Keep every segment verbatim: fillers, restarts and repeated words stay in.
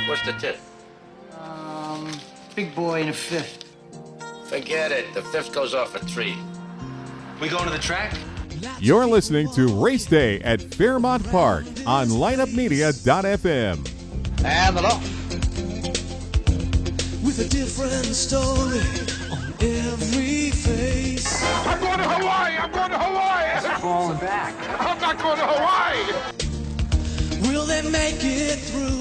What's the tip? Um, big boy in a fifth. Forget it. The fifth goes off at three. We going to the track? You're listening to Race Day at Fairmont Park on lineup media dot f m. And the law. With a different story on every face. I'm going to Hawaii! I'm going to Hawaii! Falling back. I'm not going to Hawaii! Will they make it through?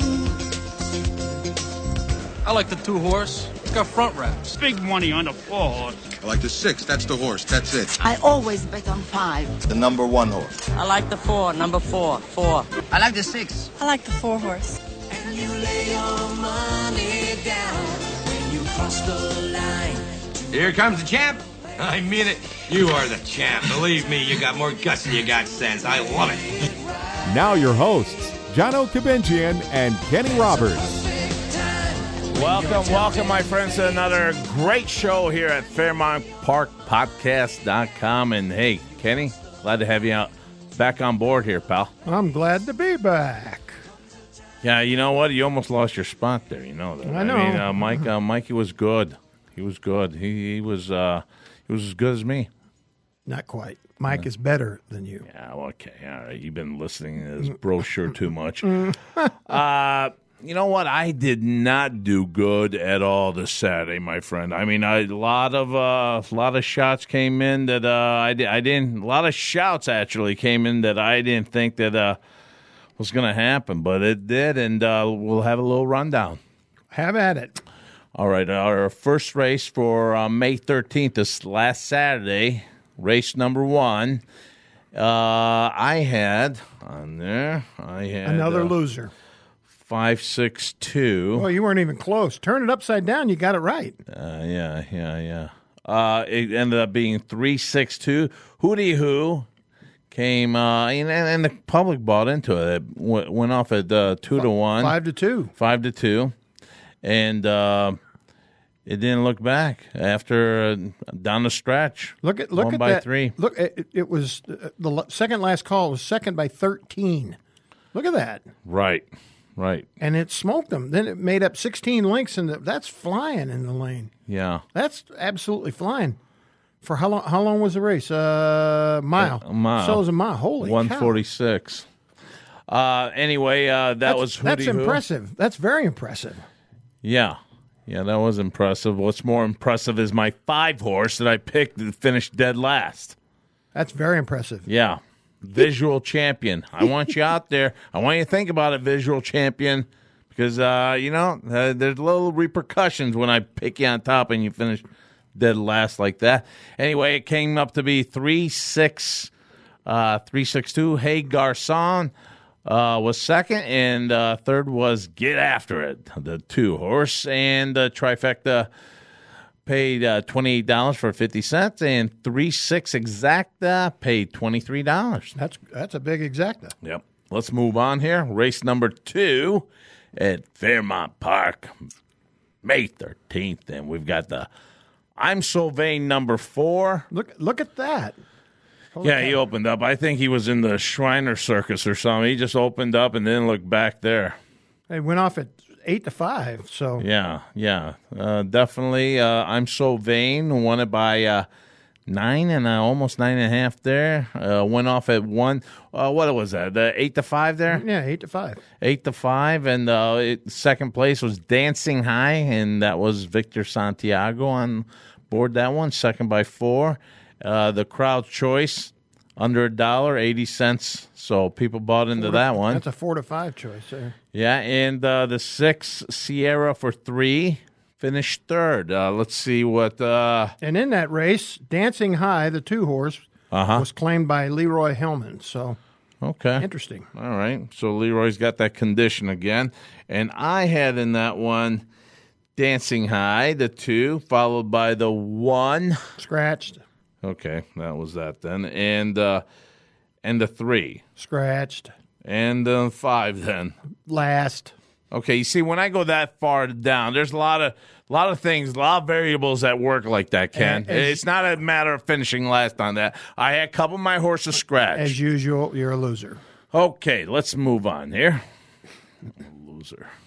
I like the two horse. It's got front wraps. Big money on the four horse. I like the six. That's the horse. That's it. I always bet on five. The number one horse. I like the four. Number four. Four. I like the six. I like the four horse. And you lay your money down when you cross the line. Here comes the champ. I mean it. You are the champ. Believe me, you got more guts than you got sense. I love it. Now your hosts, Jono Kabenjian and Kenny Roberts. Welcome, welcome, my friends, to another great show here at Fairmont Park Podcast dot com. And hey, Kenny, glad to have you out back on board here, pal. I'm glad to be back. Yeah, you know what? You almost lost your spot there. You know that. I know. I mean, uh, Mike, uh, Mikey was good. He was good. He, he was uh, he was as good as me. Not quite. Mike yeah. is better than you. Yeah. Okay. All right. You've been listening to this brochure too much. uh. You know what? I did not do good at all this Saturday, my friend. I mean, I, a lot of uh, a lot of shots came in that uh, I, I didn't. A lot of shouts actually came in that I didn't think that uh, was going to happen, but it did, and uh, we'll have a little rundown. Have at it. All right, our first race for uh, May thirteenth, this last Saturday, race number one. Uh, I had on there. I had another uh, loser. Five, six, two. Oh, you weren't even close. Turn it upside down. You got it right. Uh, yeah, yeah, yeah. Uh, it ended up being three, six, two. Hootie Hoo came, uh, and, and the public bought into it. It went, went off at uh, two to one, five to two, five to two, and uh, it didn't look back after uh, down the stretch. Look at look one at by that. three. Look, it, it was uh, the second last call was second by thirteen. Look at that. Right. Right. And it smoked them. Then it made up sixteen lengths, and that's flying in the lane. Yeah. That's absolutely flying. For how long How long was the race? Uh, mile. A mile. So it was a mile. Holy one forty-six. Uh, anyway, uh, that that's, was Hootie That's Hoo. impressive. That's very impressive. Yeah. Yeah, that was impressive. What's more impressive is my five horse that I picked that finished dead last. That's very impressive. Yeah. Visual champion. I want you out there. I want you to think about it, visual champion, because, uh, you know, uh, there's little repercussions when I pick you on top and you finish dead last like that. Anyway, it came up to be three six, uh, three six two. Hey Garcon uh, was second, and uh, third was Get After It, the two horse, and uh, trifecta. Paid uh, twenty-eight dollars for fifty cents, and three six Exacta paid twenty-three dollars. That's that's a big Exacta. Yep. Let's move on here. Race number two at Fairmont Park, May thirteenth, and we've got the I'm So Vain number four. Look look at that. Holy yeah, cow. He opened up. I think he was in the Shriner Circus or something. He just opened up and then looked back there. It went off at eight to five. So yeah, yeah, uh, definitely. Uh, I'm So Vain won it by uh, nine and uh, almost nine and a half. There uh, went off at one. Uh, what was that? The eight to five there. Yeah, eight to five. Eight to five, and uh, it, second place was Dancing High, and that was Victor Santiago on board that one. Second by four. Uh, the crowd choice. Under a dollar, eighty cents. So people bought into four that to, one. That's a four to five choice there. Yeah, and uh, the six Sierra for three finished third. Uh, let's see what. Uh, and in that race, Dancing High, the two horse, uh-huh. was claimed by Leroy Hellman. So okay, interesting. All right, so Leroy's got that condition again, and I had in that one Dancing High, the two, followed by the one scratched. Okay, that was that then. And uh, and the three. Scratched. And the five then. Last. Okay, you see, when I go that far down, there's a lot of a lot of things, a lot of variables at work like that, Ken. As, it's not a matter of finishing last on that. I had a couple of my horses scratched. As usual, you're a loser. Okay, let's move on here. Loser.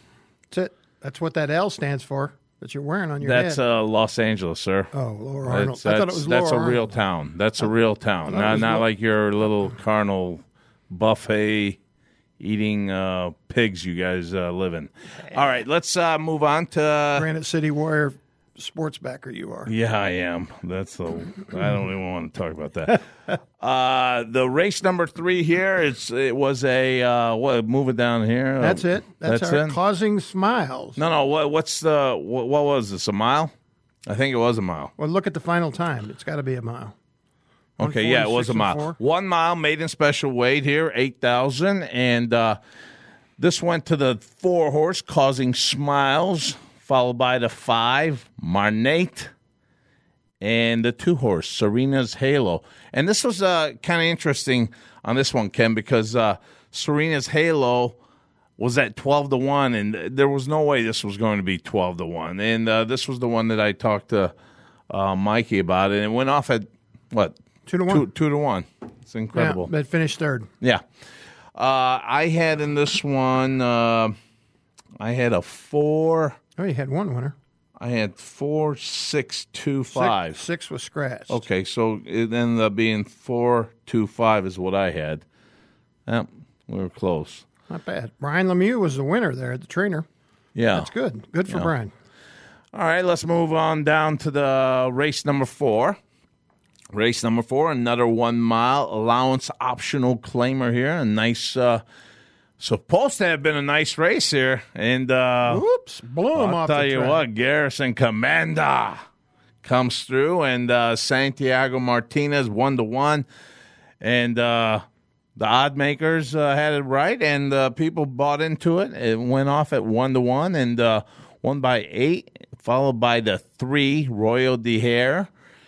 That's it. That's what that L stands for that you're wearing on your That's head. uh, Los Angeles, sir. Oh, Lower Arnold. That's, I thought it that's- was That's Lower a real Arnold. town. That's a real town. I thought it Not, was not Lo- like your little carnal buffet eating uh, pigs you guys uh, live in. All right, let's uh, move on to... Granite City Warrior sports backer you are. Yeah, I am. That's the. I don't even want to talk about that. uh, the race number three here. It's it was a uh, what? Move it down here. That's it. That's, That's our it? Causing Smiles. No, no. What? What's the? What, what was this? A mile? I think it was a mile. Well, look at the final time. It's got to be a mile. Okay, yeah, it was a mile. one forty-six and One mile, maiden special weight here, eight thousand, and uh, this went to the four horse, Causing Smiles, followed by the five, Marnate, and the two horse, Serena's Halo. And this was uh, kind of interesting on this one, Ken, because uh, Serena's Halo was at twelve to one, and there was no way this was going to be twelve to one. And uh, this was the one that I talked to uh, Mikey about, and it went off at, what? Two to one. Two, two to one. It's incredible. Yeah, but finished third. Yeah. Uh, I had in this one, uh, I had a four. Oh, you had one winner. I had four, six, two, five. Six, six was scratched. Okay, so it ended up being four, two, five is what I had. Yep, we were close. Not bad. Brian Lemieux was the winner there, the trainer. Yeah. That's good. Good for Yeah. Brian. All right, let's move on down to the race number four. Race number four, another one mile allowance optional claimer here. A nice, uh, supposed to have been a nice race here. And, uh, Whoops, blew him I'll off tell the you track. what, Garrison Commander comes through, and uh, Santiago Martinez one to one. And uh, the odd makers uh, had it right, and uh, people bought into it. It went off at one to one, and uh, won by eight, followed by the three, Royal de Hare.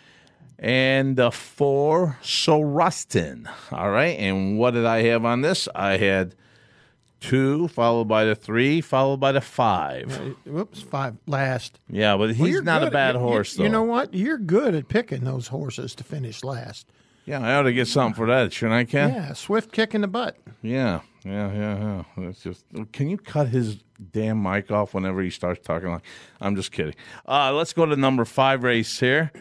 And the four, Sorustin. All right. And what did I have on this? I had two, followed by the three, followed by the five. Whoops, five last. Yeah, but Well, he's you're not a good bad at- you- horse, you, though. you know what? You're good at picking those horses to finish last. Yeah, I ought to get something for that, shouldn't I, Ken? Yeah, swift kick in the butt. Yeah, yeah, yeah, yeah. That's just. Can you cut his damn mic off whenever he starts talking? Like, I'm just kidding. Uh, let's go to number five race here.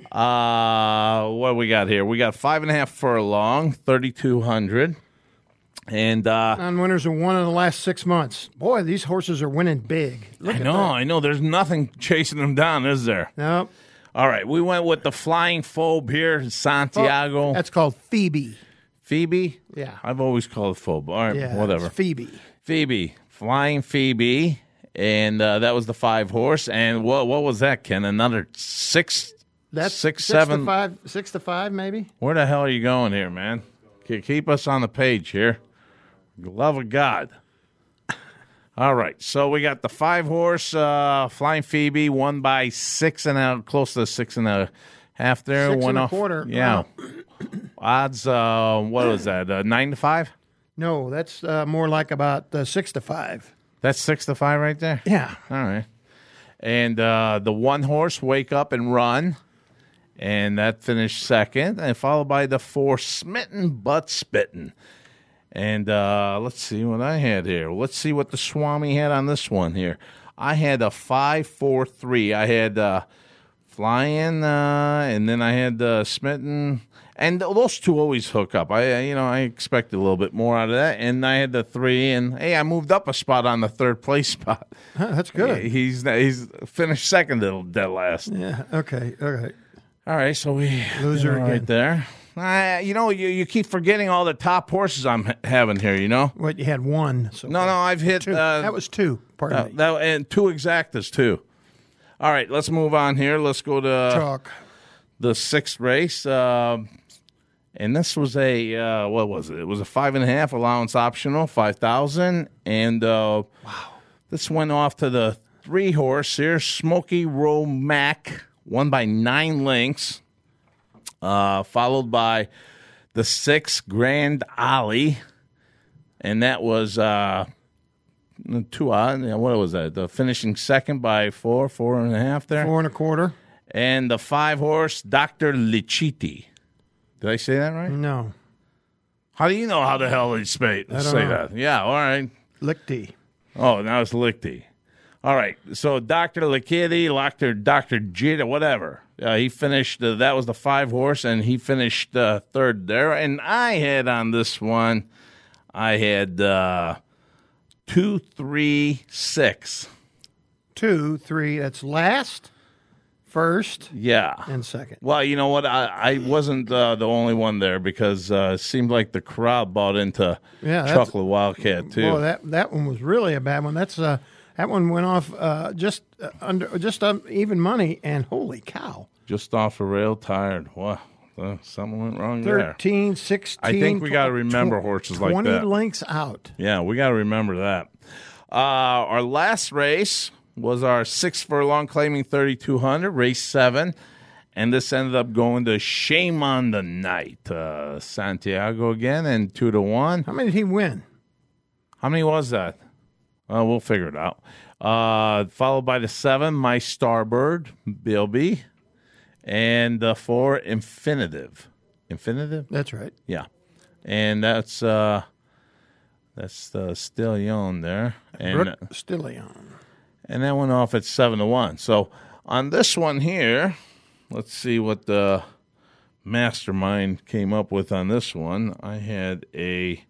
Uh, what we got here? We got five and a half furlong, thirty-two hundred, and uh, Non-winners have won in the last six months. Boy, these horses are winning big. Look I at know, that. I know. There's nothing chasing them down, is there? Nope. All right, we went with the flying phobe here, Santiago. Oh, that's called Phoebe. Phoebe? Yeah. I've always called it phobe. All right, Yeah, whatever. it's Phoebe. Phoebe, flying Phoebe, and uh, that was the five horse. And what what was that, Ken? Another six, That's six, six seven. to five. Six to five, maybe. Where the hell are you going here, man? Ke- Keep us on the page here. Love of God. All right, so we got the five horse uh, flying Phoebe, won by six and a close to six and a half there. Six Went and a off, quarter. Yeah. Odds. Uh, what was that? Uh, nine to five. No, that's uh, more like about uh, six to five. That's six to five right there? Yeah. All right. And uh, the one horse, Wake Up and Run, and that finished second, and followed by the four, Smitten But Spittin'. And uh, let's see what I had here. Let's see what the Swami had on this one here. I had a five, four, three. I had uh, Flying, uh, and then I had uh, Smitten. And those two always hook up. I, you know, I expected a little bit more out of that. And I had the three, and hey, I moved up a spot on the third place spot. Huh, that's good. He's he's finished second at dead last. Yeah. Okay. All right. All right, so we Loser right again. there. Uh, you know, you, you keep forgetting all the top horses I'm ha- having here. You know. What you had one. So No, no, I've hit. two. Uh, that was two. Pardon uh, me. that and two exactas too. All right, let's move on here. Let's go to Chalk. the sixth race. Uh, and this was a uh, what was it? It was a five and a half allowance optional, five thousand, and uh, wow, this went off to the three horse here, Smoky Romac, won by nine lengths, uh, followed by the six Grand Ollie, and that was uh, two odd. What was that? The finishing second by four, four and a half there, Four and a quarter. and the five horse Doctor Lichiti. Did I say that right? No. How do you know how the hell they say, I don't say know. that? Yeah, all right. Lichty. Oh, now it's Lichty. All right, so Doctor Lakitty, Doctor Doctor Jita, whatever. Uh, he finished, uh, that was the five horse, and he finished uh, third there. And I had on this one, I had uh, two, three, six. Two, three, that's last, first, Yeah. and second. Well, you know what? I, I wasn't uh, the only one there because uh, it seemed like the crowd bought into Yeah, that's- Chocolate Wildcat, too. Boy, that, that one was really a bad one. That's uh, That one went off uh, just uh, under just um, even money, and holy cow. Just off the rail, tired. What? Uh, something went wrong there. thirteen, sixteen. I think we got to remember tw- horses like twenty that. lengths out. Yeah, we got to remember that. Uh, our last race was our six furlong, claiming thirty-two hundred, race seven. And this ended up going to Shame on the Night. Uh, Santiago again, and two to one. How many did he win? How many was that? Well, we'll figure it out. Uh, followed by the seven, My Starbird, Bilby. And the four, Infinitive. Infinitive? That's right. Yeah. And that's uh, that's the Stillion there. And, Brooke Stillion. and that went off at seven to one. So on this one here, let's see what the mastermind came up with on this one. I had a...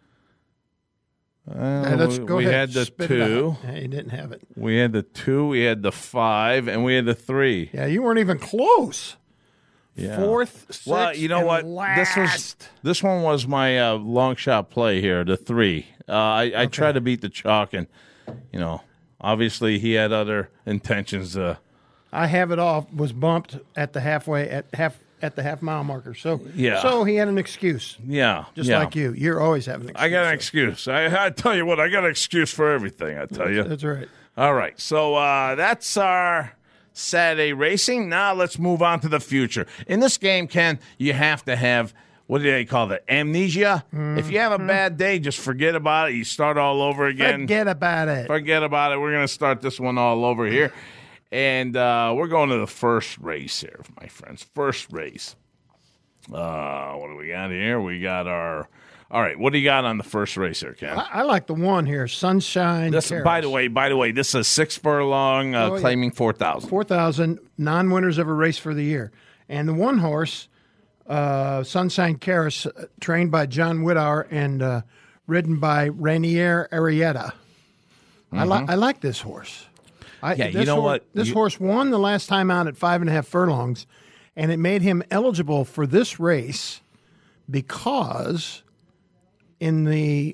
Uh, Hey, let's we go we ahead. had the Spit it two. out. Yeah, you didn't have it. We had the two, we had the five, and we had the three. Yeah, you weren't even close. Yeah. Fourth, sixth, Well, you know and what? last. This was this one was my uh, long shot play here, the three. Uh, I, I tried to beat the chalk, and you know, obviously he had other intentions. Uh, I have it off. Was bumped at the halfway at half at the half mile marker. So Yeah. So he had an excuse. yeah, Just yeah. like you. You're always having an excuse. I got an excuse. I, I tell you what, I got an excuse for everything. I tell you. That's right. All right, so uh, that's our Saturday racing. Now let's move on to the future. In this game, Ken, you have to have, what do they call it, amnesia? If you have a bad day, just forget about it. You start all over again. Forget about it. Forget about it. We're going to start this one all over here. And uh, we're going to the first race here, my friends. First race. Uh, what do we got here? We got our... All right, what do you got on the first race here, Ken? I, I like the one here, Sunshine. This, Carols. by the way, by the way, this is a six furlong, uh, Oh, yeah. claiming four thousand. four thousand non-winners of a race for the year. And the one horse, uh, Sunshine Carols, uh, trained by John Whitauer and uh, ridden by Rainier Arrieta. I, li- I like this horse. I, Yeah, you this know hor- what? This You- horse won the last time out at five and a half furlongs, and it made him eligible for this race because in the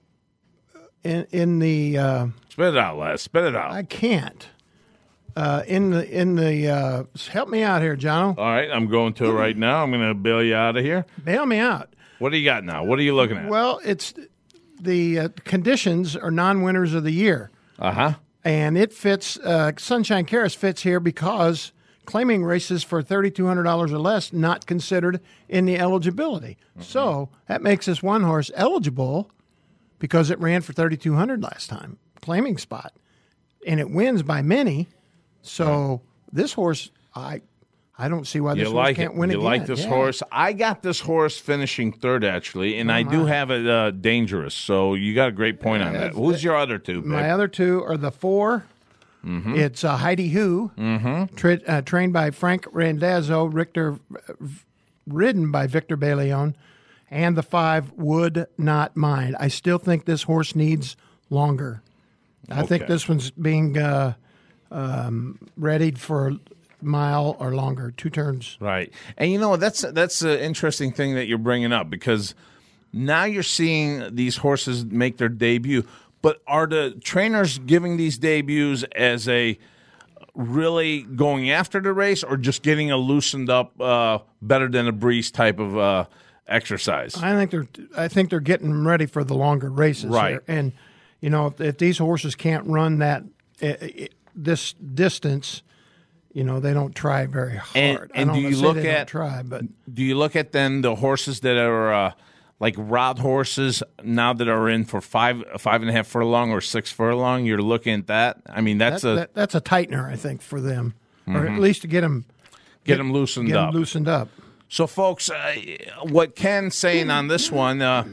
in in the uh, Spit it out, Les. Spit it out. I can't. Uh, in the in the uh, help me out here, Jono. All right, I'm going to it right now. I'm going to bail you out of here. Bail me out. What do you got now? What are you looking at? Well, it's the uh, conditions are non-winners of the year, Uh huh. and it fits. Uh, Sunshine Carols fits here because claiming races for thirty-two hundred dollars or less not considered in the eligibility. So that makes this one horse eligible because it ran for thirty-two hundred last time, claiming spot, and it wins by many. So this horse, I, I don't see why this You horse like can't it. win You again. like this Yeah. horse? I got this horse finishing third, actually, and Oh, I do my. have it uh, dangerous. So you got a great point on that. that's- Who's your other two, babe? My other two are the four. Mm-hmm. It's uh, Heidi Who, tra- uh, trained by Frank Randazzo, Richter, uh, ridden by Victor Baleon, and the five Would Not Mind. I still think this horse needs longer. I think Okay. this one's being uh, um, readied for a mile or longer, two turns. Right. And you know, that's that's an interesting thing that you're bringing up because now you're seeing these horses make their debut. But are the trainers giving these debuts as a really going after the race or just getting a loosened up, uh, better than a breeze type of uh, exercise? I think they're I think they're getting ready for the longer races, Right. here. And you know, if, if these horses can't run that uh, uh, this distance, you know, they don't try very hard. And- I and don't do wanna you say look they don't at- try, but Do you look at then the horses that are uh, like rod horses now that are in for five five and a half furlong or six furlong? You're looking at that. I mean, that's that, a that, that's a tightener, I think, for them, or at least to get them get them loosened get 'em up. loosened up. So, folks, uh, what Ken's saying on this one, uh,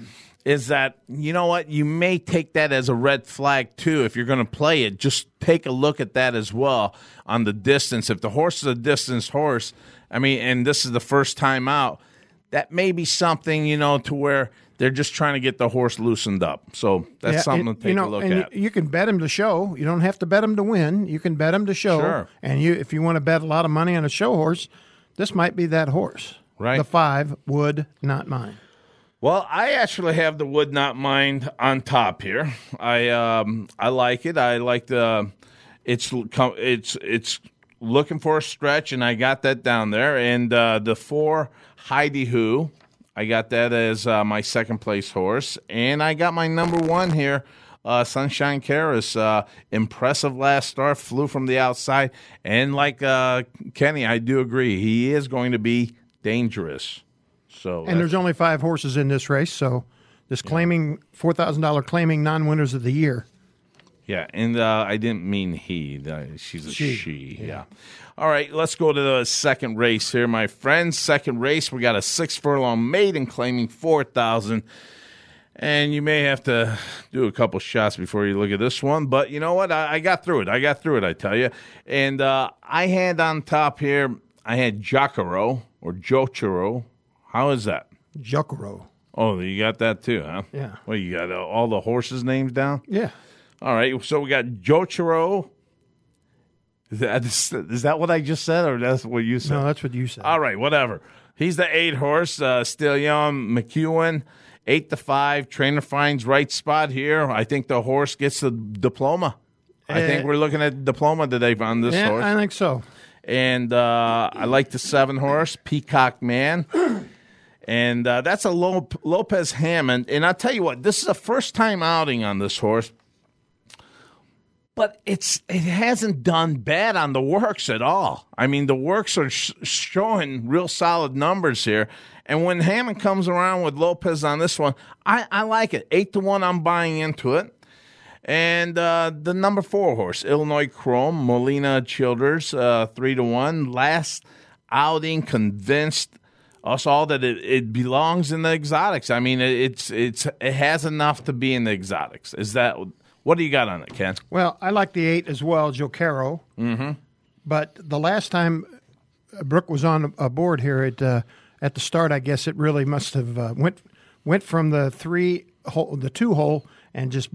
is that, you know what, you may take that as a red flag too. If you're going to play it, just take a look at that as well on the distance. If the horse is a distance horse, I mean, and this is the first time out, that may be something, you know, to where they're just trying to get the horse loosened up. So that's Yeah, something and, to take you know, a look and at. You, you can bet him to show. You don't have to bet him to win. You can bet him to show. Sure. And you, if you want to bet a lot of money on a show horse, this might be that horse. Right. The five would not mind. Well, I actually have the Would Not Mind on top here. I um, I like it. I like the it's it's it's looking for a stretch, and I got that down there. And uh, the four Heidi Who, I got that as uh, my second place horse, and I got my number one here. Uh, Sunshine Karis, uh, impressive last start, flew from the outside, and like uh, Kenny, I do agree, he is going to be dangerous. So, and there's only five horses in this race, so this claiming four thousand dollars claiming non-winners of the year. Yeah, and uh, I didn't mean he. Uh, she's a she. she. Yeah. yeah. All right, let's go to the second race here, my friends. Second race, we got a six furlong maiden claiming four thousand dollars. And you may have to do a couple shots before you look at this one. But you know what? I, I got through it. I got through it, I tell you. And uh, I had on top here, I had Jocaro or Jocharo. How is that? Jocaro. Oh, you got that too, huh? Yeah. Well, you got uh, all the horses' names down? Yeah. All right. So we got Jocharo. Is that, is that what I just said, or that's what you said? No, that's what you said. All right, whatever. He's the eight horse, uh, still young, McEwen. Eight to five. Trainer finds right spot here. I think the horse gets the diploma. I Uh, think we're looking at diploma today on this yeah, horse. I think so. And uh, I like the seven horse, Peacock Man. And uh, that's a Lop- Lopez Hammond. And I'll tell you what, this is a first time outing on this horse. But it's it hasn't done bad on the works at all. I mean, the works are sh- showing real solid numbers here. And when Hammond comes around with Lopez on this one, I, I like it. Eight to one, I'm buying into it. And uh, the number four horse, Illinois Chrome, Molina Childers, uh, three to one. Last outing convinced us all that it, it belongs in the exotics. I mean, it, it's it's it has enough to be in the exotics. Is that what do you got on it, Ken? Well, I like the eight as well, Jocaro. Mm-hmm. But the last time Brooke was on a board here at uh, at the start, I guess it really must have uh, went went from the three hole, the two hole, and just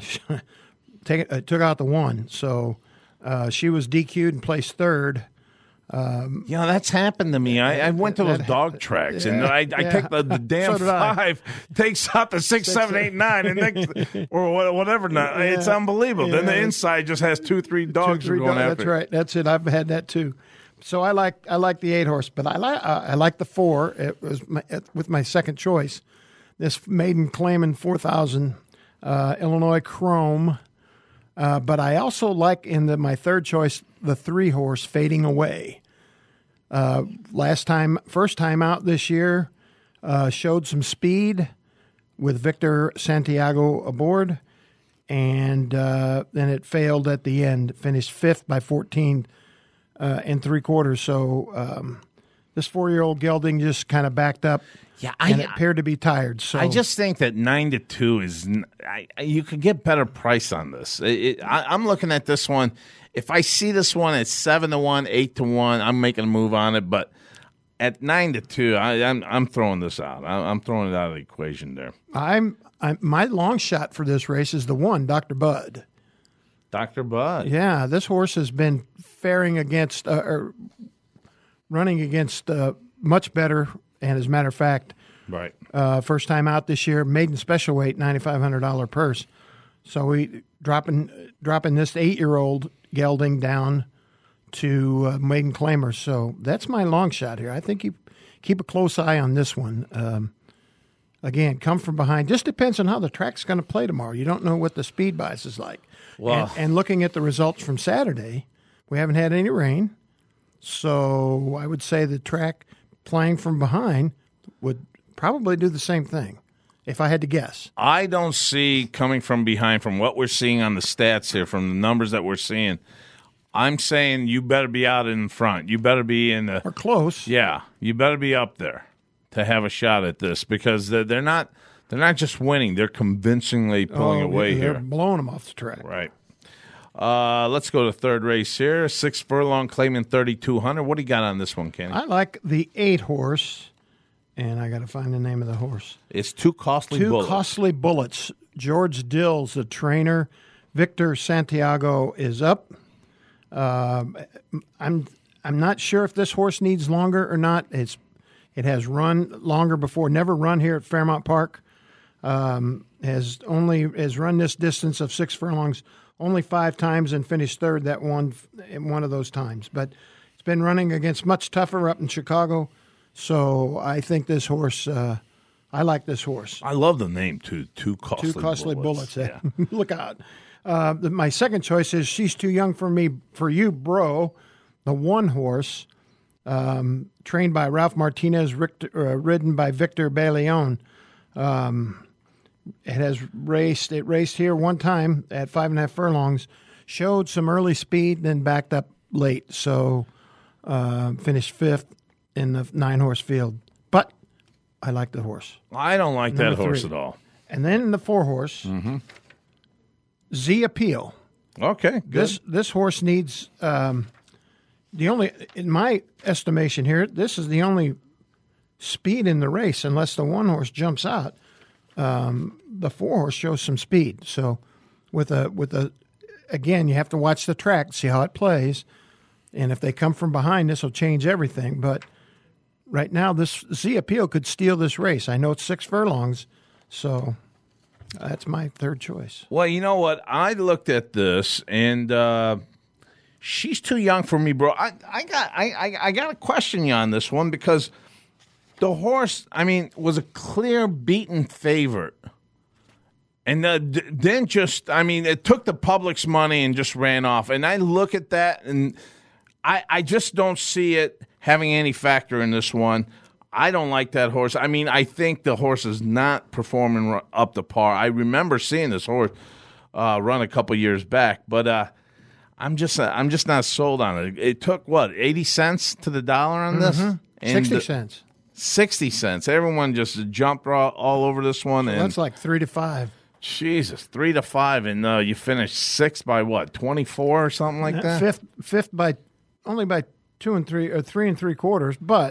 take uh, took out the one. So uh, she was D Q'd and placed third. Um, yeah, that's happened to me. I, I went to those dog tracks, and yeah, I, I yeah. take the, the damn So did I. five, takes out the six, Six, seven, eight, nine, and next, or wha- whatever. Not. It's Yeah. unbelievable. Then the Yeah. inside just has two, three dogs Two, three going dogs, after. That's it. right. That's it. I've had that too. So I like I like the eight horse, but I like uh, I like the four. It was my, it, with my second choice. This maiden claiming four thousand, uh, Illinois Chrome. Uh, but I also like in the, my third choice the three horse Fading Away. Uh, last time, first time out this year, uh, showed some speed with Victor Santiago aboard, and uh, then it failed at the end. Finished fifth by fourteen uh, and three quarters. So um, this four-year-old gelding just kind of backed up. Yeah, and I- it appeared to be tired. So I just think that nine to two is n- I, I- you could get better price on this. It, it, I, I'm looking at this one. If I see this one at seven to one, eight to one, I'm making a move on it. But at nine to two, I, I'm I'm throwing this out. I, I'm throwing it out of the equation there. I'm, I'm my long shot for this race is the one, Doctor Bud. Doctor Bud. Yeah, this horse has been faring against uh, or running against uh, much better. And as a matter of fact, Right. uh, first time out this year, maiden special weight, ninety-five hundred dollars purse. So we dropping dropping this eight-year-old gelding down to uh, maiden claimer. So that's my long shot here. I think you keep a close eye on this one. Um, again, come from behind. Just depends on how the track's going to play tomorrow. You don't know what the speed bias is like. Well- and, and looking at the results from Saturday, we haven't had any rain. So I would say the track playing from behind would probably do the same thing, if I had to guess. I don't see coming from behind from what we're seeing on the stats here, from the numbers that we're seeing. I'm saying you better be out in front. You better be in the Or close. Yeah, you better be up there to have a shot at this because they're, they're not They're not just winning; they're convincingly pulling oh, away they're here. blowing them off the track. Right. Uh, let's go to third race here. Six furlong claiming thirty-two hundred. What do you got on this one, Kenny? I like the eight horse, and I got to find the name of the horse. It's Two Costly Two Bullets. Costly Bullets. George Dill's the trainer. Victor Santiago is up. Uh, I'm I'm not sure if this horse needs longer or not. It's it has run longer before. Never run here at Fairmount Park. Um, has only has run this distance of six furlongs only five times and finished third that one in one of those times. But it's been running against much tougher up in Chicago. So I think this horse. Uh, I like this horse. I love the name too. Two Costly Two Costly Bullets. Bullets. Yeah. Look out. Uh, the, my second choice is She's Too Young for Me, for You, Bro, the one horse, um, trained by Ralph Martinez, Richter, uh, ridden by Victor Baleon. Um, it has raced, it raced here one time at five and a half furlongs, showed some early speed, then backed up late. So uh, finished fifth in the nine horse field. But I like the horse. I don't like Number that horse three. at all. And then in the four horse, Mm-hmm. Z Appeal. Okay, good. This this horse needs um, the only, in my estimation here, this is the only speed in the race, unless the one horse jumps out. Um, the four horse shows some speed. So with a with a again, you have to watch the track, see how it plays, and if they come from behind, this will change everything. But right now, this Z Appeal could steal this race. I know it's six furlongs, so that's my third choice. Well, you know what? I looked at this, and uh, She's Too Young for Me, bro. I, I got I, I, I got to question you on this one because the horse, I mean, was a clear beaten favorite. And uh, d- then just, I mean, it took the public's money and just ran off. And I look at that, and I, I just don't see it having any factor in this one. I don't like that horse. I mean, I think the horse is not performing r- up to par. I remember seeing this horse uh, run a couple years back, but uh, I'm just uh, I'm just not sold on it. It took, what, eighty cents to the dollar on this? Mhm. And sixty the- cents. sixty cents. Everyone just jumped all, all over this one. So and that's like three to five. Jesus, three to five, and uh, you finished sixth by what, twenty-four or something like that? Fifth, fifth by only by two and three or three and three quarters, but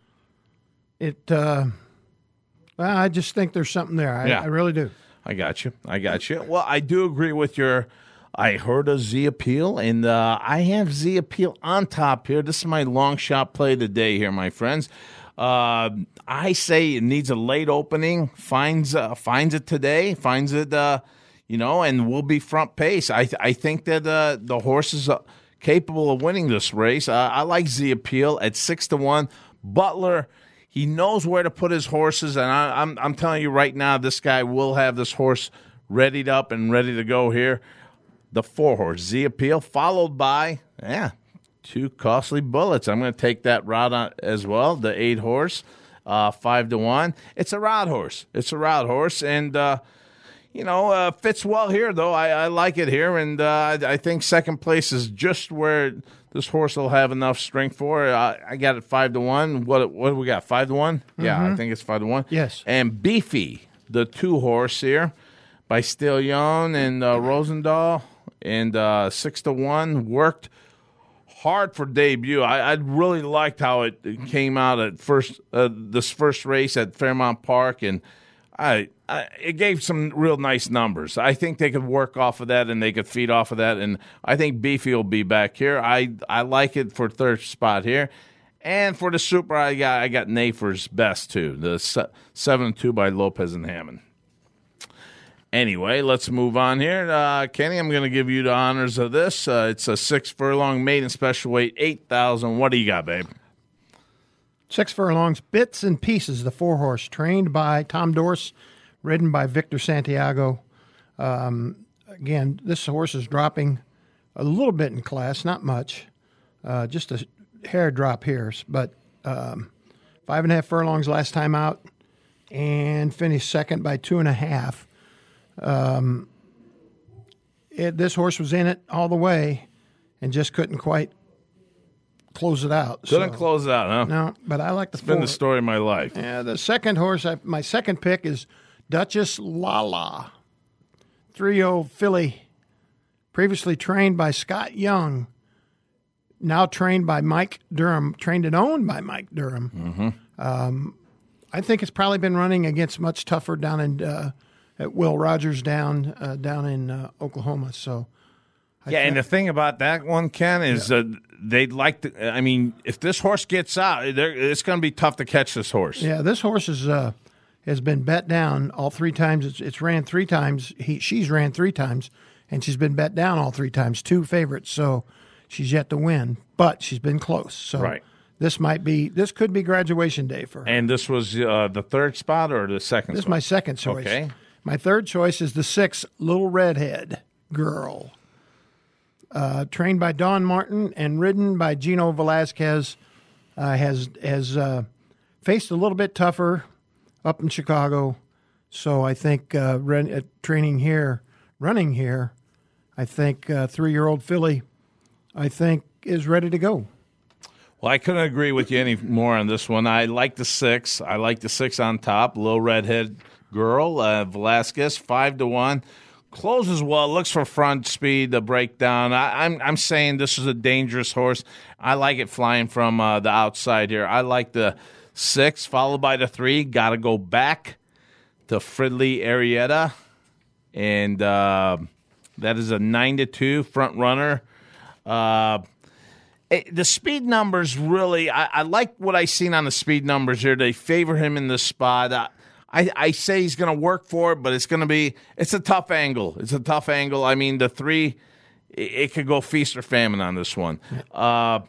it. Uh, well, I just think there's something there. I, Yeah. I really do. I got you. I got you. Well, I do agree with your. I heard a Z Appeal, and uh, I have Z Appeal on top here. This is my long shot play of the day here, my friends. Uh, I say it needs a late opening. Finds uh, finds it today. Finds it, uh, you know, and will be front pace. I th- I think that uh, the horse is uh, capable of winning this race. Uh, I like Z Appeal at six to one. Butler, he knows where to put his horses, and I, I'm I'm telling you right now, this guy will have this horse readied up and ready to go here. The four horse Z Appeal, followed by yeah. Two Costly Bullets. I'm going to take that route on as well. The eight horse, uh, five to one. It's a route horse. It's a route horse, and uh, you know uh, fits well here. Though I, I like it here, and uh, I, I think second place is just where this horse will have enough strength for. Uh, I got it five to one. What what do we got? Five to one? Yeah, I Mhm. think it's five to one. Yes. And Beefy, the two horse here, by Stillion and uh, Rosendahl, and uh, six to one worked hard for debut. I, I really liked how it, it came out at first uh, this first race at Fairmount Park, and I, I it gave some real nice numbers. I think they could work off of that, and they could feed off of that, and I think Beefy will be back here. I I like it for third spot here, and for the Super, I got I got Nafer's best too, the se- seven and two by Lopez and Hammond. Anyway, let's move on here. Uh, Kenny, I'm going to give you the honors of this. Uh, it's a six furlong maiden special weight, eight thousand. What do you got, babe? Six furlongs, Bits and Pieces, the four horse, trained by Tom Dorse, ridden by Victor Santiago. Um, again, this horse is dropping a little bit in class, not much, uh, just a hair drop here, but um, five and a half furlongs last time out, and finished second by two and a half. Um, it, this horse was in it all the way, and just couldn't quite close it out. Couldn't so. close it out, huh? No, but I like the It's been four. the story of my life. Yeah, the second horse, I, my second pick is Duchess Lala, three-year-old filly, previously trained by Scott Young, now trained by Mike Durham, trained and owned by Mike Durham. Mm-hmm. Um, I think it's probably been running against much tougher down in uh, at Will Rogers down uh, down in uh, Oklahoma. So, I yeah, th- and the thing about that one, Ken, is Yeah. uh, they'd like to. I mean, if this horse gets out, they're- it's going to be tough to catch this horse. yeah, this horse is uh, has been bet down all three times. It's, it's ran three times. He she's ran three times, and she's been bet down all three times. Two favorites, so she's yet to win, but she's been close. So Right. this might be this could be graduation day for her. And this was uh, the third spot or the second This is spot? my second choice. Okay. My third choice is the six, Little Redhead Girl. Uh, trained by Don Martin and ridden by Gino Velasquez, uh, has has uh, faced a little bit tougher up in Chicago. So I think uh, run, uh, training here, running here, I think uh, three-year-old filly, I think is ready to go. Well, I couldn't agree with you any more on this one. I like the six. I like the six on top. Little Redhead Girl, uh, Velasquez, five to one. Closes well. Looks for front speed to break down. I, I'm I'm saying this is a dangerous horse. I like it flying from uh, the outside here. I like the six, followed by the three. Got to go back to Fridley Arietta, and uh, that is a nine to two front runner. Uh, It- the speed numbers really, I, I like what I seen on the speed numbers here. They favor him in this spot. I, I, I say he's going to work for it, but it's going to be, it's a tough angle. It's a tough angle. I mean, the three, it, it could go feast or famine on this one. Uh,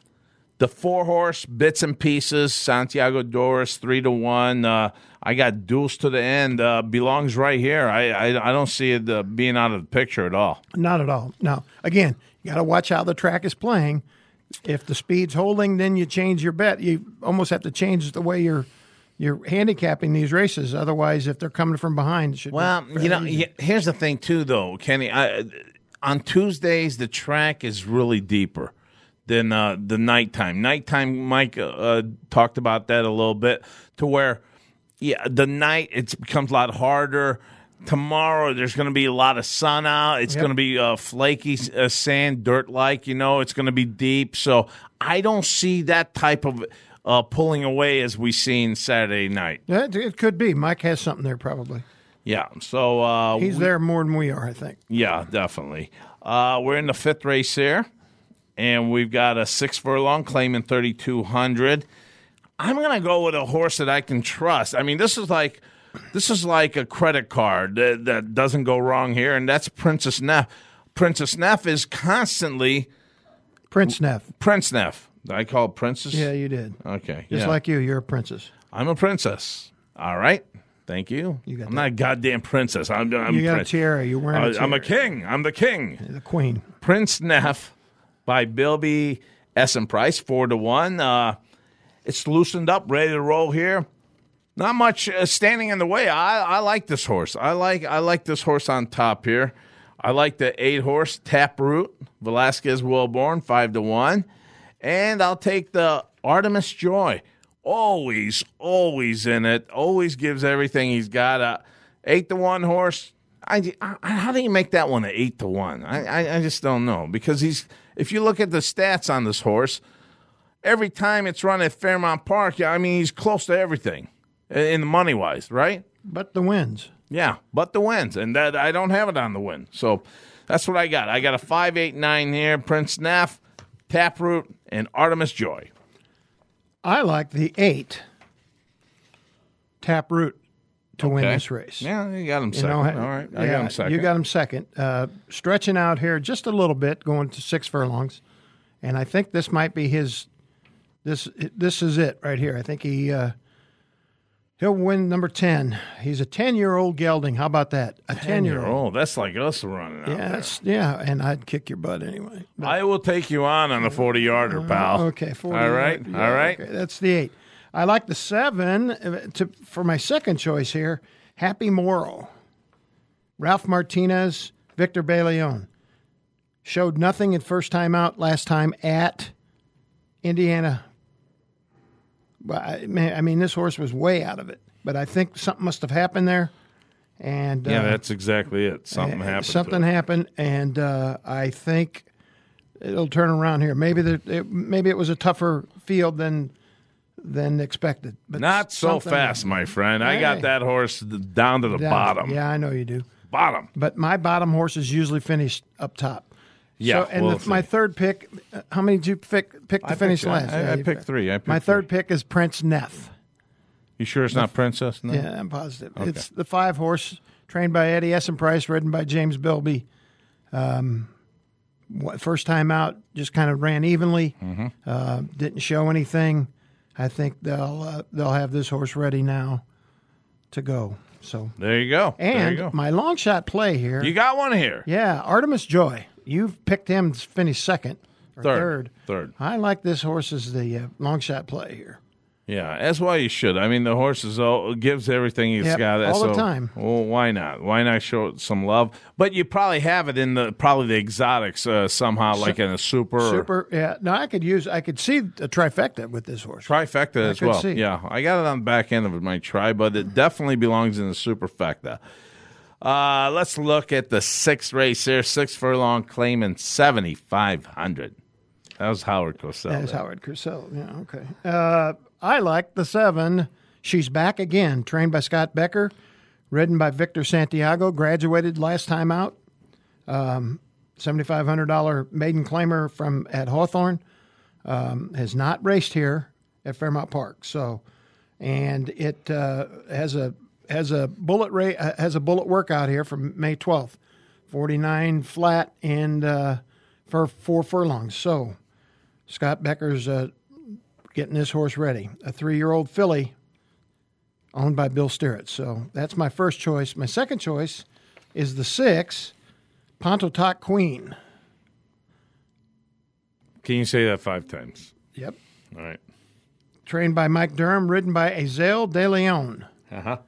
the four horse, Bits and Pieces, Santiago Doris, three to one. Uh, I got Duels to the End, uh, belongs right here. I, I, I don't see it uh, being out of the picture at all. Not at all. No. Again, you got to watch how the track is playing. If the speed's holding, then you change your bet. You almost have to change the way you're you're handicapping these races. Otherwise, if they're coming from behind, it should Well, be you know, fairly easy. y- here's the thing too, though, Kenny. I, on Tuesdays, the track is really deeper than uh, the nighttime. Nighttime, Mike uh, talked about that a little bit, to where, yeah, the night it becomes a lot harder. Tomorrow, there's going to be a lot of sun out. It's Yep. going to be uh, flaky uh, sand, dirt-like. You know, it's going to be deep. So I don't see that type of uh, pulling away as we seen Saturday night. Yeah, it, it could be. Mike has something there probably. Yeah. So uh, He's we- there more than we are, I think. Yeah, definitely. Uh, we're in the fifth race here, and we've got a six furlong claiming thirty-two hundred. I'm going to go with a horse that I can trust. I mean, this is like this is like a credit card that, that doesn't go wrong here, and that's Princess Neff. Princess Neff is constantly Prince Neff. Prince Neff. Did I call it Princess? Yeah, you did. Okay. Just yeah. like you, you're a princess. I'm a princess. All right. Thank you. You got I'm not a goddamn princess. I'm, I'm you got prince. a tiara. You're wearing a Uh, tiara. I'm a king. I'm the king. The queen. Prince Neff by Bilby Essen Price, four to one. Uh, it's loosened up, ready to roll here. Not much uh, standing in the way. I, I like this horse. I like I like this horse on top here. I like the eight horse Taproot Velasquez Wellborn, five to one, and I'll take the Artemis Joy. Always, always in it. Always gives everything he's got. A eight to one horse. I, I, how do you make that one an eight to one? I, I I just don't know, because he's. If you look at the stats on this horse, every time it's run at Fairmount Park, I mean he's close to everything in the money wise, right? But the wins. Yeah, but the wins, and that I don't have it on the win, so that's what I got. I got a five, eight, nine here: Prince Neff, Taproot, and Artemis Joy. I like the eight Taproot to win Okay. this race. Yeah, you got him You second. know, All right, I yeah, got him second. You got him second. Uh, stretching out here just a little bit, going to six furlongs, and I think this might be his. This this is it right here. I think he uh, he'll win number ten. He's a ten-year-old gelding. How about that? A ten-year-old. Oh, that's like us running out Yeah, there. that's, yeah, and I'd kick your butt anyway. But- I will take you on on a forty-yarder, pal. Okay, forty. All right, yeah, all right. okay, that's the eight. I like the seven uh, to for my second choice here. Happy Moral, Ralph Martinez, Victor Baleon. Showed nothing in first time out last time at Indiana. But I man, I mean, this horse was way out of it. But I think something must have happened there. And Yeah, uh, that's exactly it. Something uh, happened. Something to it. happened, and uh, I think it'll turn around here. Maybe the, it, maybe it was a tougher field than than expected. But Not so something fast, happened. my friend. I Hey. got that horse down to the Down- bottom. Yeah, I know you do. Bottom. But my bottom horses usually finish up top. Yeah, So, and we'll the, my see. third pick, uh, how many did you pick, pick to I finish picked- last? I- Yeah, I you picked three. I picked my three. third pick is Prince Neff. You sure it's not Princess? No? Yeah, I'm positive. Okay. It's the five horse trained by Eddie Essen Price, ridden by James Bilby. Um, what- first time out, just kind of ran evenly. Mm-hmm. Uh, didn't show anything. I think they'll uh, they'll have this horse ready now to go. So There you go. there and you go. my long shot play here. You got one here. Yeah, Artemis Joy. You've picked him to finish second or Third. third. Third. I like this horse as the uh, long shot play here. Yeah, that's why you should. I mean, the horse is all, gives everything he's Yep, got. all the so, time. Well, why not? Why not show it some love? But you probably have it in the probably the exotics uh, somehow, like in a super. Or Super. Yeah. No, I could use. I could see a trifecta with this horse. trifecta I as could well. see. Yeah, I got it on the back end of my try, but it definitely belongs in the superfecta. Uh, let's look at the sixth race here. Six furlong claiming seventy-five hundred. That was Howard Cosell. That is there. Howard Cosell. Yeah. Okay. Uh, I like the seven. She's back again. Trained by Scott Becker, ridden by Victor Santiago. Graduated last time out. Um, seventy-five hundred dollar maiden claimer from at Hawthorne. Um, has not raced here at Fairmount Park. So, and it uh, has a has a bullet ra- uh, has a bullet workout here from May twelfth. forty-nine flat and uh, for four furlongs. So, Scott Becker's uh, getting this horse ready. A three-year-old filly owned by Bill Sterrett. So that's my first choice. My second choice is the six, Pontotoc Queen. Can you say that five times? Yep. All right. Trained by Mike Durham, ridden by Azel De Leon. Uh-huh.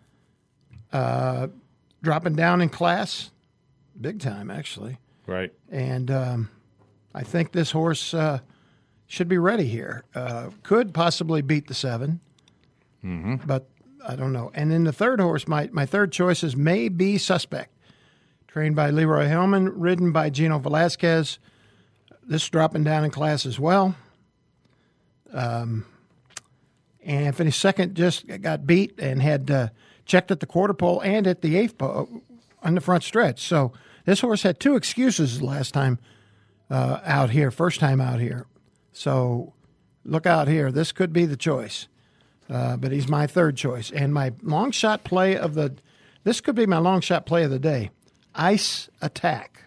Uh, dropping down in class, big time, actually. Right. And um, I think this horse uh, should be ready here. Uh, could possibly beat the seven, Mm-hmm. but I don't know. And then the third horse, my, my third choice is May Be Suspect. Trained by Leroy Hellman, ridden by Gino Velasquez. This is dropping down in class as well. Um, and finished second, just got beat and had uh, checked at the quarter pole and at the eighth pole on the front stretch. So this horse had two excuses the last time uh, out here, first time out here. So look out here. This could be the choice. Uh, but he's my third choice. And my long shot play of the, this could be my long shot play of the day. Ice Attack.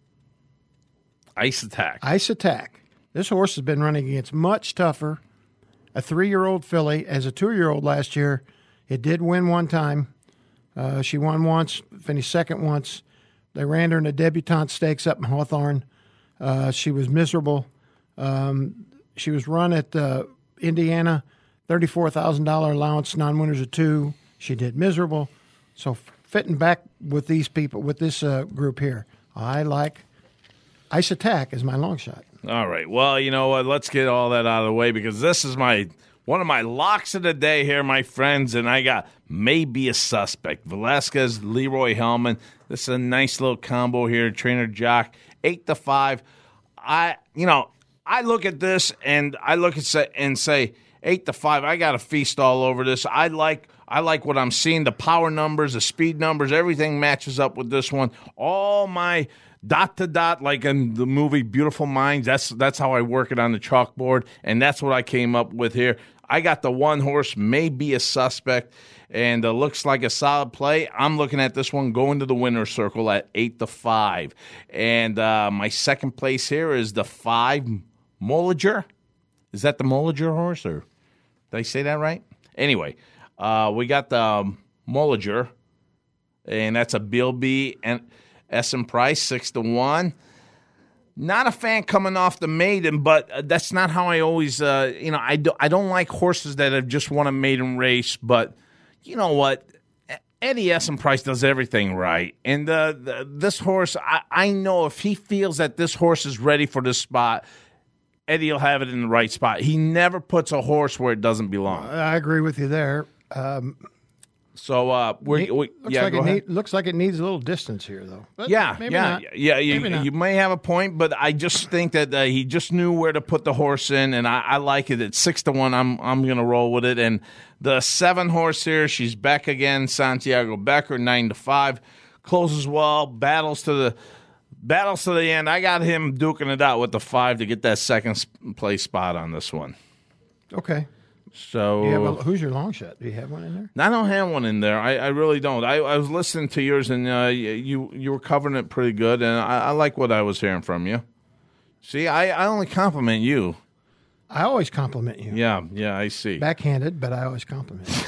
Ice Attack. Ice Attack. This horse has been running against much tougher. A three-year-old filly as a two-year-old last year. It did win one time. Uh, she won once, finished second once. They ran her in a debutante stakes up in Hawthorne. Uh, she was miserable. Um, she was run at uh, Indiana, thirty-four thousand dollars allowance, non-winners of two. She did miserable. So fitting back with these people, with this uh, group here, I like Ice Attack as my long shot. All right. Well, you know what? Let's get all that out of the way because this is my one of my locks of the day here, my friends, and I got Maybe a Suspect. Velasquez, Leroy Hellman. This is a nice little combo here. Trainer Jock, eight to five. I, you know, I look at this and I look at say, and say eight to five. I got a feast all over this. I like. I like what I'm seeing. The power numbers, the speed numbers, everything matches up with this one. All my dot to dot, like in the movie Beautiful Minds. That's that's how I work it on the chalkboard, and that's what I came up with here. I got the one horse, Maybe a Suspect, and uh, looks like a solid play. I'm looking at this one going to the winner's circle at eight to five, and uh, my second place here is the five Moliger. Is that the Moliger horse, or did I say that right? Anyway, uh, we got the um, Moliger, and that's a Bill B and Essen Price, six to one. Not a fan coming off the maiden, but uh, that's not how I always, uh, you know, I, do, I don't like horses that have just won a maiden race, but you know what? Eddie Essen Price does everything right. And uh, the, this horse, I, I know if he feels that this horse is ready for this spot, Eddie will have it in the right spot. He never puts a horse where it doesn't belong. I agree with you there. Um, So uh, we're, Need- we looks yeah, like go it ahead. need, looks like it needs a little distance here, though. But Yeah, maybe yeah, not. yeah. You, Maybe not. you may have a point, but I just think that uh, he just knew where to put the horse in, and I, I like it at six to one. I'm I'm gonna roll with it. And the seven horse here, she's back again. Santiago Becker, nine to five, closes well, battles to the battles to the end. I got him duking it out with the five to get that second s- place spot on this one. Okay. So Do you have a, who's your long shot? Do you have one in there? I don't have one in there. I, I really don't. I, I was listening to yours, and uh, you you were covering it pretty good, and I, I like what I was hearing from you. See, I, I only compliment you. I always compliment you. Yeah, yeah, I see. Backhanded, but I always compliment you.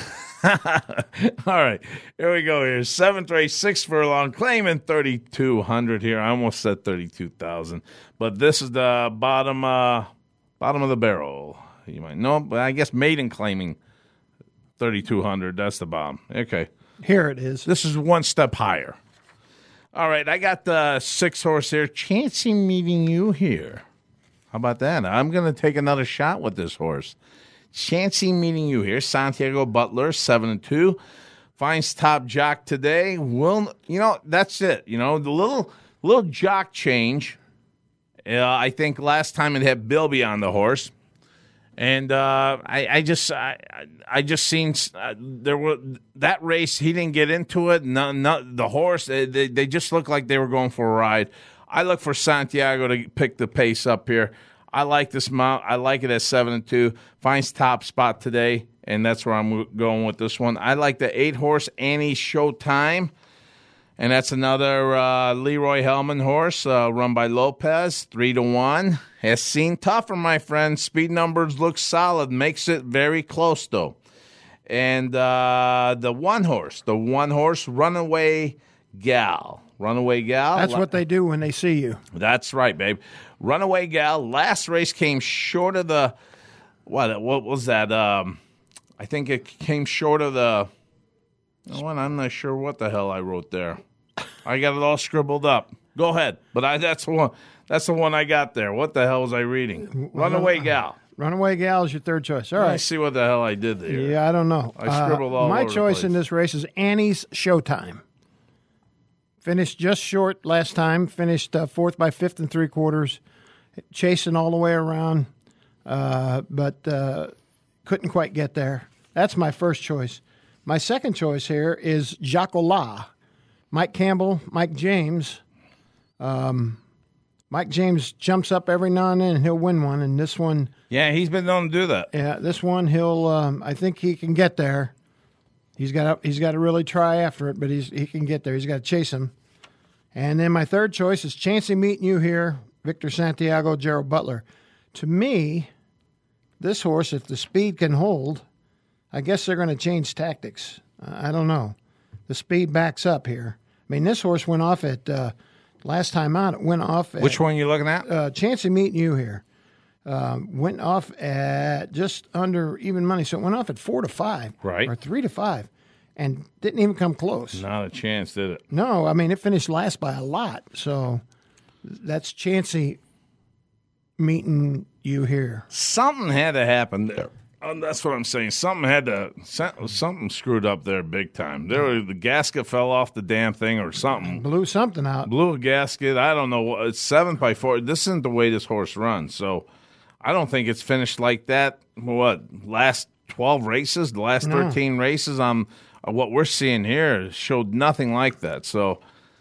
All right, here we go. Here, seventh race, six furlong, claiming thirty-two hundred here. I almost said thirty-two thousand, but this is the bottom uh, bottom of the barrel. You might know, but I guess maiden claiming thirty-two hundred. That's the bottom. Okay. Here it is. This is one step higher. All right, I got the six horse here. Chancey Meeting You here. How about that? I'm going to take another shot with this horse. Chancey Meeting You here. Santiago Butler, seven and two. Finds top jock today. Will you know? That's it. You know the little little jock change. Uh, I think last time it had Bilby on the horse. And uh, I, I just, I, I just seen uh, there were that race. He didn't get into it. No, no, the horse, they, they just looked like they were going for a ride. I look for Santiago to pick the pace up here. I like this mount. I like it at seven and two. Finds top spot today, and that's where I'm going with this one. I like the eight horse Annie Showtime. And that's another uh, Leroy Hellman horse uh, run by Lopez, three to one. Has seen tougher, my friend. Speed numbers look solid. Makes it very close, though. And uh, the one horse, the one horse Runaway Gal. Runaway Gal. That's what they do when they see you. That's right, babe. Runaway Gal. Last race came short of the, what, what was that? Um, I think it came short of the, you know what, I'm not sure what the hell I wrote there. I got it all scribbled up. Go ahead. But I that's the one that's the one I got there. What the hell was I reading? Runaway Gal. Runaway Gal is your third choice. All Let me right. see what the hell I did there. Yeah, I don't know. I scribbled uh, all My over the choice place. in this race is Annie's Showtime. Finished just short last time. Finished uh, fourth by fifth and three quarters. Chasing all the way around, uh, but uh, couldn't quite get there. That's my first choice. My second choice here is Jacola. Mike Campbell, Mike James. Um, Mike James jumps up every now and then and he'll win one. And this one, Yeah, he's been known to do that. yeah, this one he'll. Um, I think he can get there. He's got to. He's got to really try after it, but he's he can get there. He's got to chase him. And then my third choice is Chancey Meeting You here, Victor Santiago, Gerald Butler. To me, this horse, if the speed can hold, I guess they're going to change tactics. Uh, I don't know. The speed backs up here. I mean, this horse went off at, uh, last time out, it went off at. Which one are you looking at? Uh, Chancey Meeting You here. Um, went off at just under even money. So it went off at four to five. Right. Or three to five. And didn't even come close. Not a chance, did it? No, I mean, it finished last by a lot. So that's Chancey Meeting You here. Something had to happen there. Um, that's what I'm saying. Something had to. Something screwed up there big time. There, was, the gasket fell off the damn thing or something. Blew something out. Blew a gasket. I don't know. what- It's seventh by four. This isn't the way this horse runs. So I don't think it's finished like that. What last twelve races? The last No. thirteen races. Um, what we're seeing here showed nothing like that. So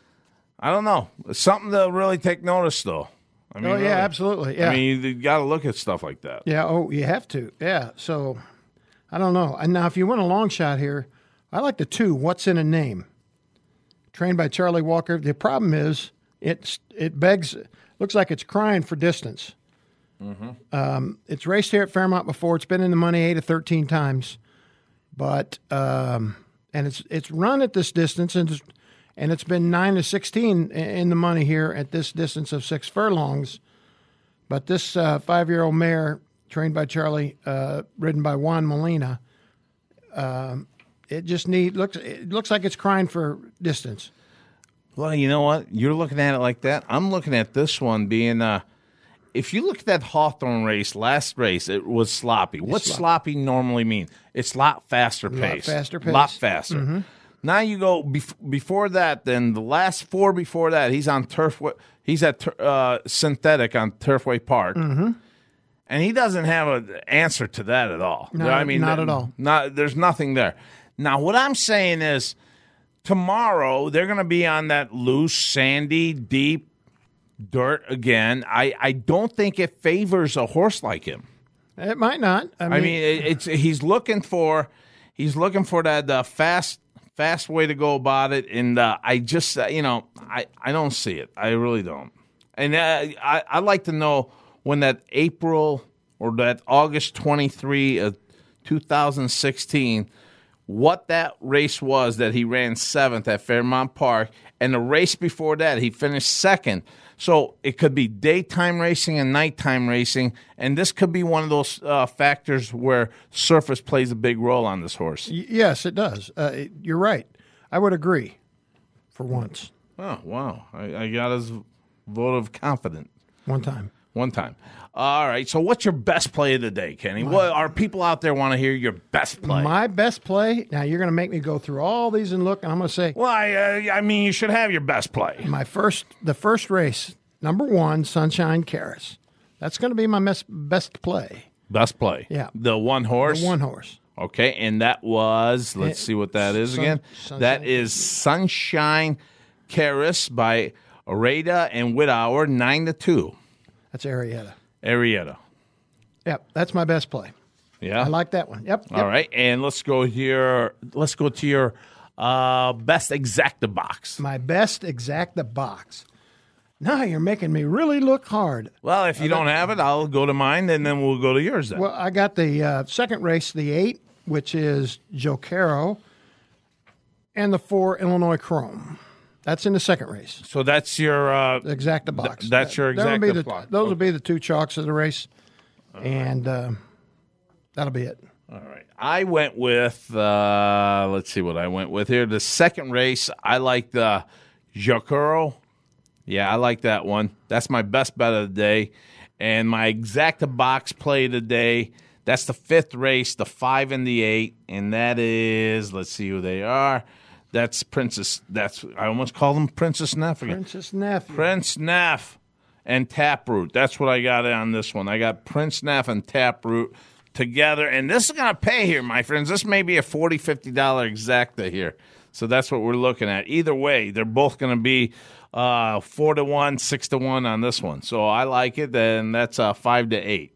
I don't know. It's something to really take notice, though. I mean, oh, yeah, really. absolutely. Yeah. I mean, you got to look at stuff like that. Yeah, oh, you have to. Yeah, so I don't know. And now, if you want a long shot here, I like the two, What's in a Name? Trained by Charlie Walker. The problem is it's it begs, looks like it's crying for distance. Mm-hmm. Um, it's raced here at Fairmont before. It's been in the money eight or thirteen times. But, um, and it's it's run at this distance, and it's, and it's been nine to sixteen in the money here at this distance of six furlongs. But this uh, five-year-old mare, trained by Charlie, uh, ridden by Juan Molina, um, it just need looks it looks like it's crying for distance. Well, you know what? You're looking at it like that. I'm looking at this one being, uh, if you look at that Hawthorne race, last race, it was sloppy. What's sloppy. sloppy normally mean? It's a lot faster Lot pace. faster pace. lot faster. Mhm. Now you go bef- before that. Then the last four before that, he's on turf. He's at tur- uh, synthetic on Turfway Park, Mm-hmm. and he doesn't have an answer to that at all. No, I mean, not at all. Not there's nothing there. Now what I'm saying is, tomorrow they're going to be on that loose, sandy, deep dirt again. I, I don't think it favors a horse like him. It might not. I mean, I mean, it, it's he's looking for he's looking for that uh, fast fast way to go about it, and uh, I just uh, you know I, I don't see it. I really don't. And uh, I I like to know when that April or that August twenty-third of two thousand sixteen, what that race was that he ran seventh at Fairmount Park, and the race before that he finished second. So it could be daytime racing and nighttime racing, and this could be one of those uh, factors where surface plays a big role on this horse. y- yes, it does. Uh, it- you're right. I would agree for once. Oh, wow. I, I got his vote of confidence. One time. One time. All right, so what's your best play of the day, Kenny? What are people out there want to hear your best play? My best play. Now you're going to make me go through all these and look, and I'm going to say. Well, I, uh, I mean, you should have your best play. My first, the first race, number one, Sunshine Karis. That's going to be my best best play. Best play. Yeah. The one horse. The one horse. Okay, and that was, let's It- see what that is Sun- again. Sunshine- That is Sunshine Karis by Arada and Whithour, nine to two. That's Arietta. Arietta. Yep, that's my best play. Yeah. I like that one. Yep. yep. All right, and let's go here. Let's go to your uh, best exacta box. My best exacta box. Now you're making me really look hard. Well, if you don't have it, I'll go to mine, and then we'll go to yours then. Well, I got the uh, second race, the eight, which is Joe Caro, and the four Illinois Chrome. That's in the second race. So that's your uh, exacta box. th- that's your That'll be exacta the- box. Those will be the two chalks of the race, and uh, that'll be it. All right. I went with, uh, let's see what I went with here. The second race, I like the Jacuro. Yeah, I like that one. That's my best bet of the day. And my exacta box play of the day, that's the fifth race, the five and the eight. And that is, let's see who they are. That's Princess, that's, I almost called them Princess Neff again. Princess Neff. Prince Neff and Taproot. That's what I got on this one. I got Prince Neff and Taproot together. And this is going to pay here, my friends. This may be a forty dollars, fifty dollars exacta here. So that's what we're looking at. Either way, they're both going to be uh, four to one, six to one on this one. So I like it. And that's uh, five to eight.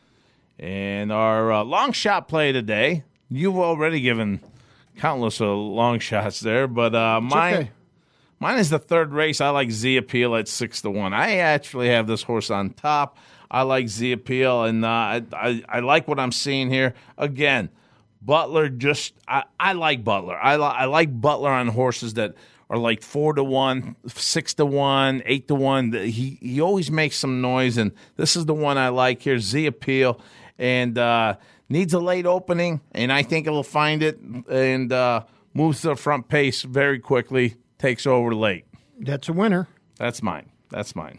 And our uh, long shot play today, you've already given countless of long shots there, but uh, mine, okay. mine is the third race. I like Z Appeal at six to one. I actually have this horse on top. I like Z Appeal, and uh, I, I I like what I'm seeing here. Again, Butler just I, I like Butler. I li- I like Butler on horses that are like four to one, six to one, eight to one. He he always makes some noise, and this is the one I like here. Z Appeal, and uh, needs a late opening, and I think it'll find it and uh, moves to the front pace very quickly. Takes over late. That's a winner. That's mine. That's mine.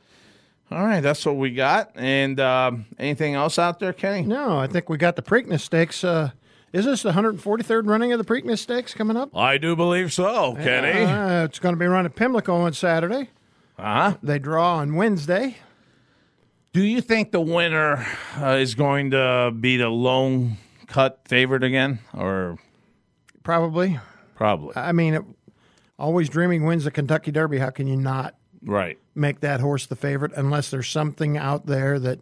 All right, that's what we got. And um, anything else out there, Kenny? No, I think we got the Preakness Stakes. Uh, is this the one hundred forty-third running of the Preakness Stakes coming up? I do believe so, Kenny. Uh, it's going to be run at Pimlico on Saturday. Uh-huh. They draw on Wednesday. Do you think the winner uh, is going to be the lone cut favorite again, or Probably. probably? I mean, it, Always Dreaming wins the Kentucky Derby. How can you not Right. make that horse the favorite unless there's something out there that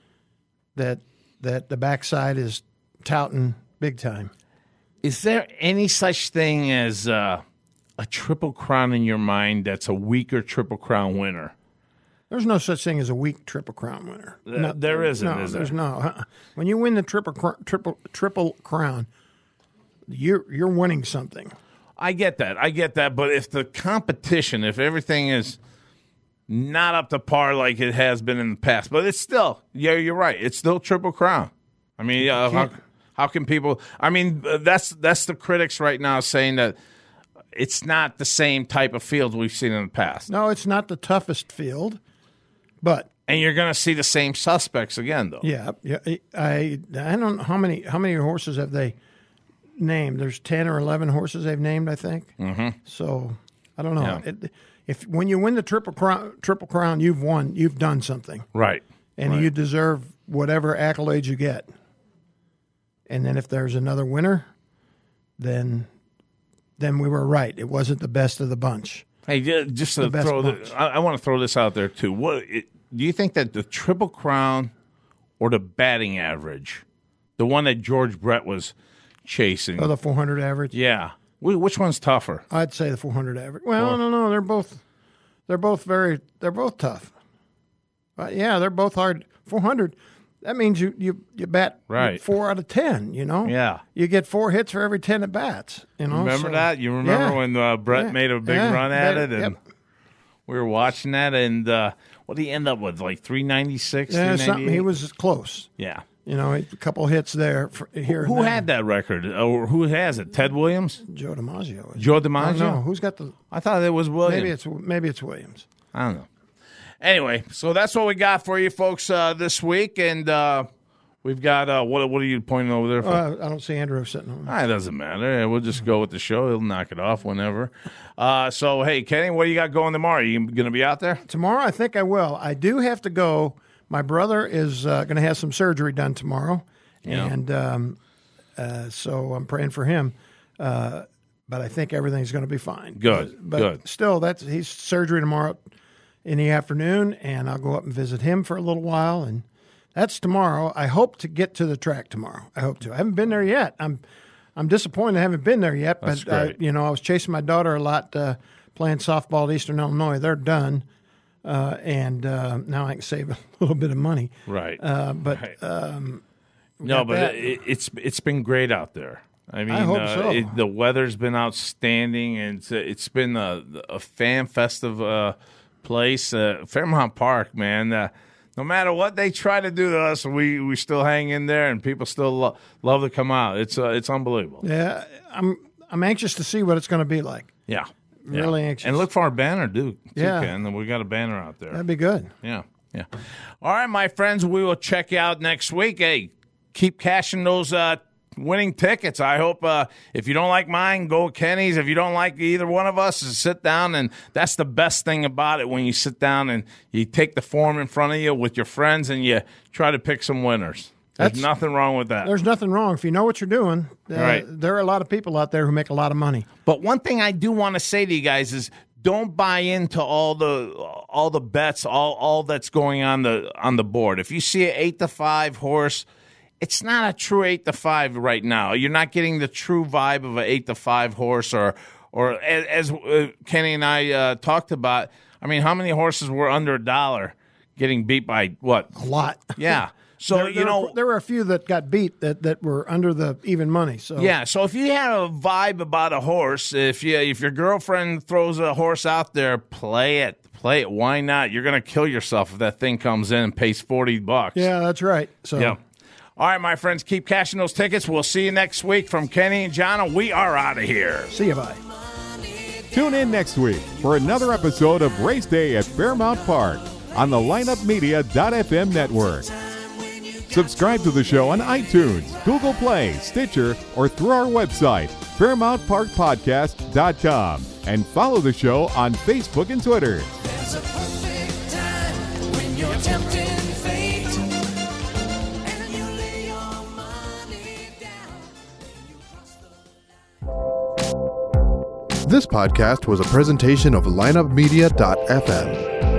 that that the backside is touting big time? Is there any such thing as uh, a Triple Crown in your mind that's a weaker Triple Crown winner? There's no such thing as a weak Triple Crown winner. Th- there isn't, No, is there? there's no. Uh-uh. When you win the Triple Cr- Triple Triple Crown, you're you're winning something. I get that. I get that. But if the competition, if everything is not up to par like it has been in the past, but it's still, yeah, you're right. It's still Triple Crown. I mean, uh, how, how can people, I mean, uh, that's that's the critics right now saying that it's not the same type of field we've seen in the past. No, it's not the toughest field, but And you're going to see the same suspects again, though. Yeah, yeah. I I don't know how many how many horses have they named. There's ten or eleven horses they've named, I think. Mm-hmm. So I don't know. Yeah. It, if when you win the triple crown, triple crown, you've won. You've done something, right? And right. you deserve whatever accolades you get. And then if there's another winner, then then we were right. It wasn't the best of the bunch. Hey, just to the throw this, I, I want to throw this out there too. What it, do you think that the Triple Crown or the batting average, the one that George Brett was chasing? Oh, the four hundred average. Yeah, which one's tougher? I'd say the four hundred average. Well, Four. no, no, they're both they're both very they're both tough. But yeah, they're both hard. four hundred. That means you, you, you bat right. four out of ten, you know? Yeah. You get four hits for every ten at bats, you know? Remember so, that? You remember yeah. when uh, Brett yeah. made a big yeah. run at That, it? And yep. we were watching that, and uh, what did he end up with? Like three ninety-six, Yeah, something. He was close. Yeah. You know, a couple hits there for, here Who and there. had that record? Or who has it? Ted Williams? Joe DiMaggio. Joe DiMaggio? No, who's got the... I thought it was Williams. Maybe it's, maybe it's Williams. I don't know. Anyway, so that's what we got for you folks uh, this week, and uh, we've got, uh, what What are you pointing over there for? Uh, I don't see Andrew sitting on Ah, it doesn't matter. We'll just go with the show. He'll knock it off whenever. Uh, so, hey, Kenny, what do you got going tomorrow? You going to be out there? Tomorrow, I think I will. I do have to go. My brother is uh, going to have some surgery done tomorrow, Yeah. and um, uh, so I'm praying for him. Uh, but I think everything's going to be fine. Good, But, but good. still, that's he's surgery tomorrow in the afternoon, and I'll go up and visit him for a little while, and that's tomorrow. I hope to get to the track tomorrow. I hope to. I haven't been there yet. I'm I'm disappointed I haven't been there yet, That's but uh, great. you know, I was chasing my daughter a lot uh, playing softball at Eastern Illinois. They're done. Uh, and uh, now I can save a little bit of money. Right. Uh, but Right. um, we No, got but that. it, it's it's been great out there. I mean, I hope uh, so. it, the weather's been outstanding, and it's, it's been a, a fan festive uh, place. Uh, Fairmount Park, man. Uh, no matter what they try to do to us, we, we still hang in there, and people still lo- love to come out. It's uh, it's unbelievable. yeah, I'm I'm anxious to see what it's going to be like. Yeah. Really yeah. anxious. And look for our banner, too, Yeah. Ken. We got a banner out there. That'd be good. Yeah, yeah. All right, my friends, we will check you out next week. Hey, keep cashing those uh, winning tickets. I hope uh, if you don't like mine, go Kenny's. If you don't like either one of us, sit down. And that's the best thing about it, when you sit down and you take the form in front of you with your friends and you try to pick some winners. There's That's- nothing wrong with that. There's nothing wrong if you know what you're doing. Uh, Right. There are a lot of people out there who make a lot of money. But one thing I do want to say to you guys is, don't buy into all the all the bets, all all that's going on the on the board. If you see an eight to five horse, it's not a true eight to five right now. You're not getting the true vibe of an eight to five horse, or or as, as uh, Kenny and I uh, talked about. I mean, how many horses were under a dollar getting beat by what? A lot. Yeah. So there, you there know, were, there were a few that got beat that, that were under the even money. So yeah. So if you have a vibe about a horse, if you if your girlfriend throws a horse out there, play it, play it. Why not? You're gonna kill yourself if that thing comes in and pays forty bucks. yeah, that's right. So Yeah. All right, my friends, keep cashing those tickets. We'll see you next week. From Kenny and John, we are out of here. see you, bye. Tune in next week for another episode of Race Day at Fairmount Park on the lineup media dot f m network. Subscribe to the show on iTunes, Google Play, Stitcher, or through our website, fairmount park podcast dot com, and follow the show on Facebook and Twitter. There's a perfect time when you're tempting fate, and you lay your money down and you cross the line. This podcast was a presentation of lineup media dot f m.